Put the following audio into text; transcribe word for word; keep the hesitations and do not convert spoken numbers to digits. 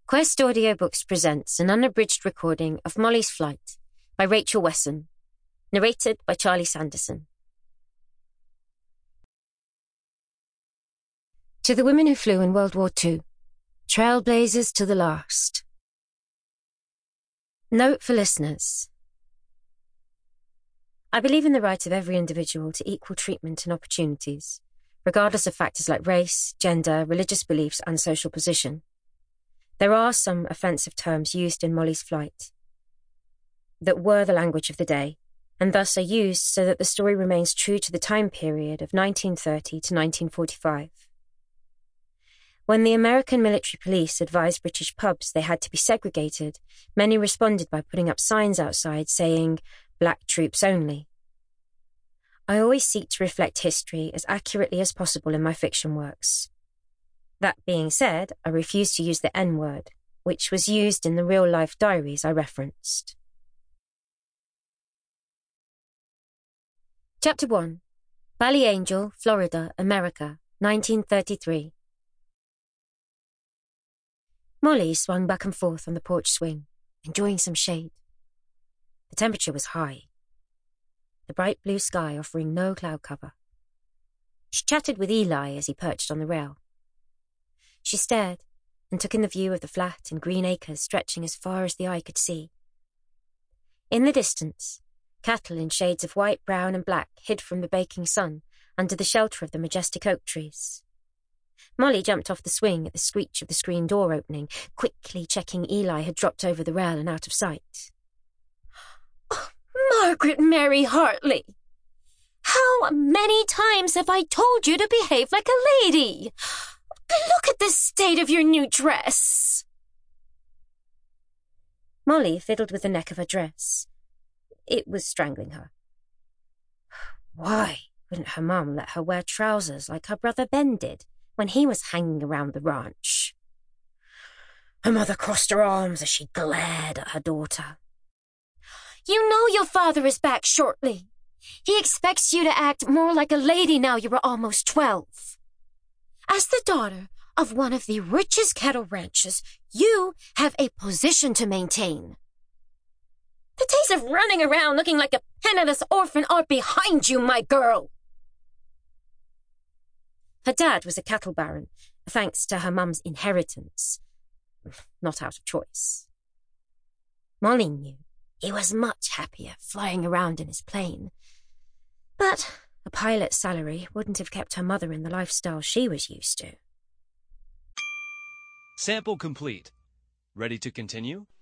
Quest Audiobooks presents an unabridged recording of Molly's Flight by Rachel Wesson, narrated by Charlie Sanderson. To the women who flew in World War Two, trailblazers to the last. Note for listeners. I believe in the right of every individual to equal treatment and opportunities, regardless of factors like race, gender, religious beliefs, and social position. There are some offensive terms used in Molly's Flight that were the language of the day, and thus are used so that the story remains true to the time period of nineteen thirty to nineteen forty-five. When the American military police advised British pubs they had to be segregated, many responded by putting up signs outside saying, "Black troops only." I always seek to reflect history as accurately as possible in my fiction works. That being said, I refuse to use the N-word, which was used in the real-life diaries I referenced. Chapter one. Valley Angel, Florida, America, nineteen thirty-three. Molly swung back and forth on the porch swing, enjoying some shade. The temperature was high, the bright blue sky offering no cloud cover. She chatted with Eli as he perched on the rail. She stared and took in the view of the flat and green acres stretching as far as the eye could see. In the distance, cattle in shades of white, brown, and black hid from the baking sun under the shelter of the majestic oak trees. Molly jumped off the swing at the screech of the screen door opening, quickly checking Eli had dropped over the rail and out of sight. Oh, Margaret Mary Hartley! How many times have I told you to behave like a lady? Look at the state of your new dress. Molly fiddled with the neck of her dress. It was strangling her. Why wouldn't her mum let her wear trousers like her brother Ben did when he was hanging around the ranch? Her mother crossed her arms as she glared at her daughter. You know your father is back shortly. He expects you to act more like a lady now you are almost twelve. As the daughter of one of the richest cattle ranchers, you have a position to maintain. The days of running around looking like a penniless orphan are behind you, my girl. Her dad was a cattle baron, thanks to her mum's inheritance, not out of choice. Molly knew he was much happier flying around in his plane, but a pilot's salary wouldn't have kept her mother in the lifestyle she was used to. Sample complete. Ready to continue?